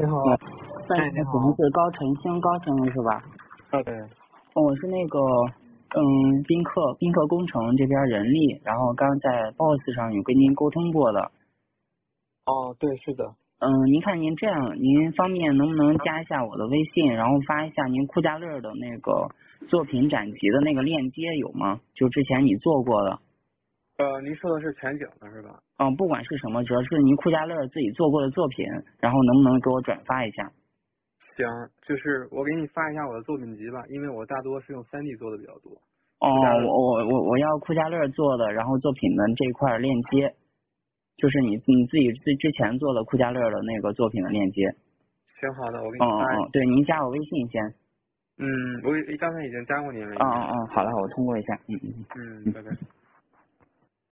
你好。 哎，你好。是高晨星是吧？ 对。 我是那个宾客工程这边人力，然后刚在 Boss 上有跟您沟通过的。 哦，对，是的。 您看您这样，您方便能不能加一下我的微信，然后发一下您酷家乐的那个作品展集的那个链接有吗？就之前你做过的。 您说的是全景的是吧？ 不管是什么，主要是您酷家乐自己做过的作品，然后能不能给我转发一下？ 行，就是我给你发一下我的作品集吧，因为我大多是用3D 做的比较多。 我要酷家乐做的，然后作品的这一块链接，就是你自己之前做的酷家乐的那个作品的链接。 行，好的，我给你发。 对，您加我微信先。 我刚才已经加过您了。 好了，我通过一下。 拜拜。